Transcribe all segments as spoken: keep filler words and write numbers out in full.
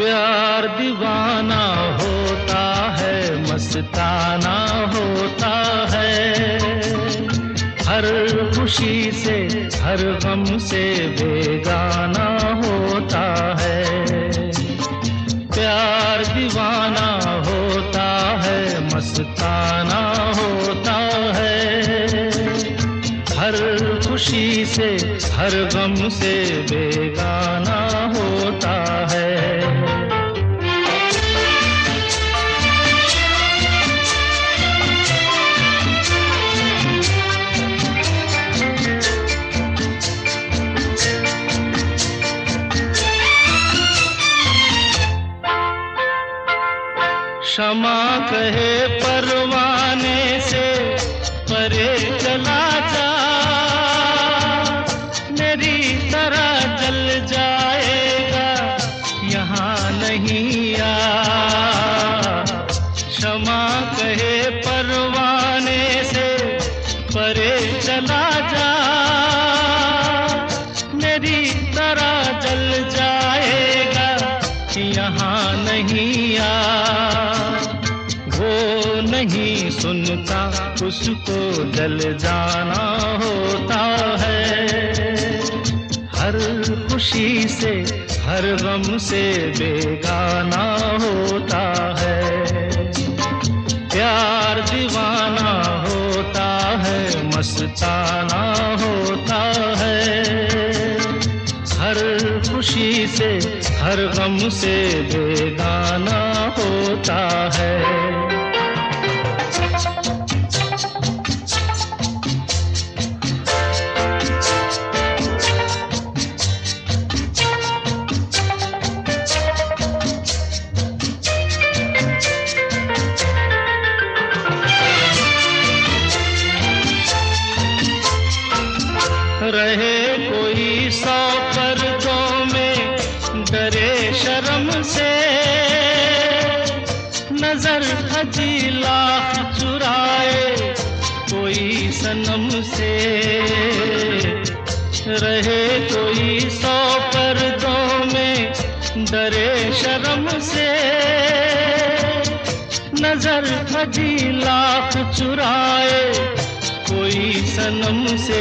प्यार दीवाना होता है, मस्ताना होता है, हर खुशी से हर गम से बेगाना होता है। प्यार दीवाना होता है, मस्ताना होता है, हर खुशी से हर गम से बेगाना होता है। क्षमा कहे परवाने से परे चला जा, मेरी तरह जल जाएगा यहाँ नहीं आ। क्षमा कहे परवाने से परे चला जा, मेरी तरह जल जाएगा यहाँ नहीं आ। वो नहीं सुनता, उसको जल जाना होता है, हर खुशी से हर गम से बेगाना होता है। प्यार दीवाना होता है, मस्ताना होता है, हर खुशी से हर गम से बेगाना होता है। रहे कोई सौ पर्दों में डरे शर्म से, नजर हजी लाख चुराए कोई सनम से। रहे कोई सौ पर्दों में डरे शर्म से, नजर हजी लाख चुराए कोई सनम से।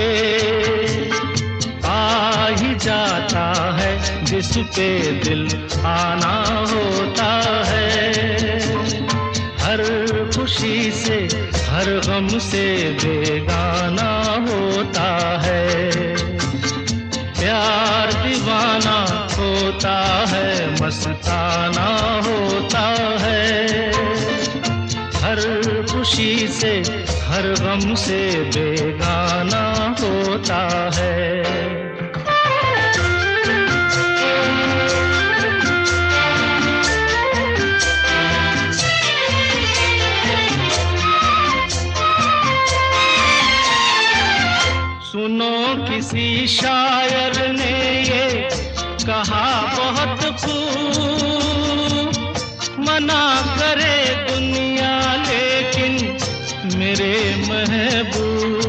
आ ही जाता है जिस पे दिल आना होता है, हर खुशी से हर गम से बेगाना होता है। प्यार दीवाना होता है, मस्ताना होता है, हर खुशी से हर गम से बेगाना होता है। सुनो किसी शायर ने ये कहा बहुत खूब, मना करे दुनिया लेकिन मेरे महबूब।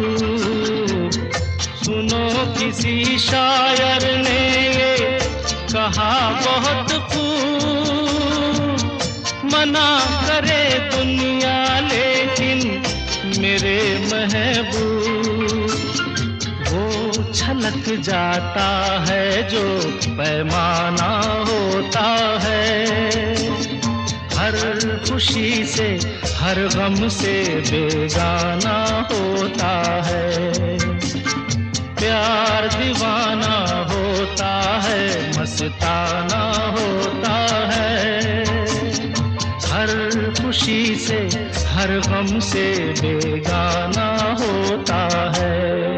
सुनो किसी शायर ने ये कहा बहुत खूब, मना करे दुनिया लेकिन मेरे महबूब। वो छलक जाता है जो पैमाना होता है, हर खुशी से हर गम से बेगाना होता है। प्यार दीवाना होता है, मस्ताना होता है, हर खुशी से हर गम से बेगाना होता है।